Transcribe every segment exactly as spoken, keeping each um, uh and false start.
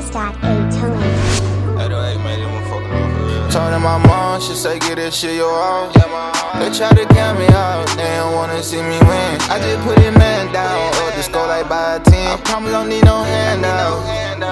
dot A Tone. Told my mom, she say get this shit your own. They try to count me out, they don't wanna see me win. I just put it man down, or just go like by a ten. I promise don't need no handout.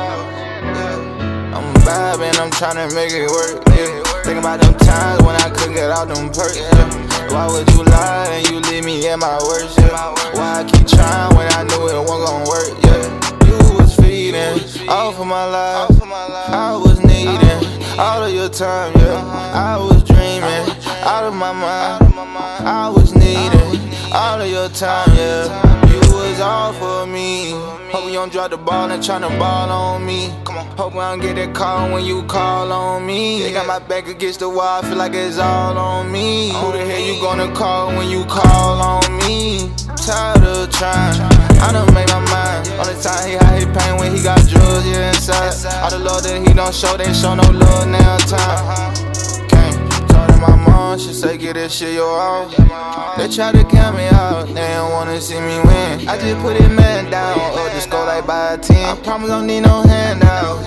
I'm vibing, I'm tryna make it work, yeah. Think about them times when I couldn't get out them perks, yeah. Why would you lie and you leave me at my worst, yeah? Why I keep trying when I knew it wasn't gonna work, yeah? You was feeding all for my life, I was needing all of your time, yeah. I was dreaming out of my mind, I was needing all of your time, yeah. You was all for me. Hope you don't drop the ball and tryna ball on me. Hope I don't get that call when you call on me. They got my back against the wall, I feel like it's all on me. Who the hell you gonna call when you call on me? Tired of trying, I done made my mind. Only time he hide his pain when he got drugs, yeah, inside. All the love that he don't show, they show no love now time. Came, told her my mom, she say get this shit your own. They try to count me out, they don't wanna see me win. I just put it man down, or just go like by a ten. I promise don't need no handout.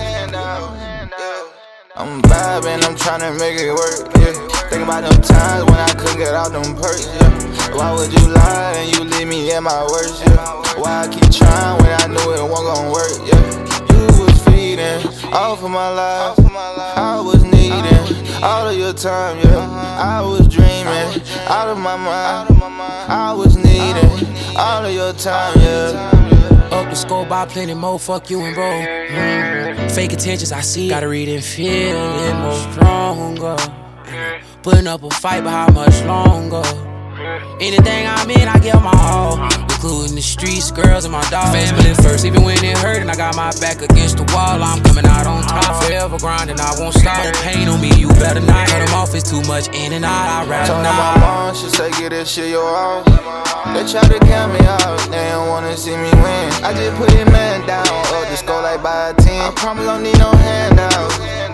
I'm vibing, I'm tryna make it work, yeah. Think about them times when I couldn't get out them perks, yeah. Why would you lie and you leave me at my worst, yeah? Why I keep trying when I knew it wasn't gonna work, yeah? You was feeding all for my life, I was needing all of your time, yeah. I was dreaming out of my mind, I was needing all of your time, yeah. Up the score by plenty more, fuck you and bro. Mm. Fake intentions, I see. Gotta read and feel it more stronger. Putting up a fight, but how much longer? Anything I'm in, I give my all. Including the streets, girls, and my dog. Family first, even when it hurt, and I got my back against the wall. I'm coming out on top, forever grinding, I won't stop. No pain on me, you better not. Cut them off, it's too much in and out, I'd rather Told not. my mom, she say get this shit your own. They try to count me out, they don't wanna see me win. I just put it man down, or just go like by a ten. I promise don't need no handout.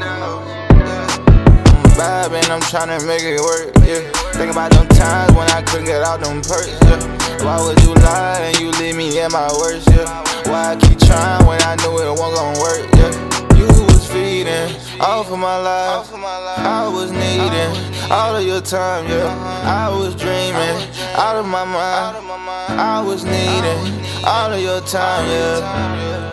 I'm vibing, I'm tryna make it work, yeah. Think about them times when I couldn't get out them perks, yeah. Why would you lie and you leave me at my worst, yeah? Why I keep trying when I knew it wasn't gonna work, yeah? You was feeding all for my life, I was needing all of your time, yeah. I was dreaming out of my mind, I was needing all of your time, yeah.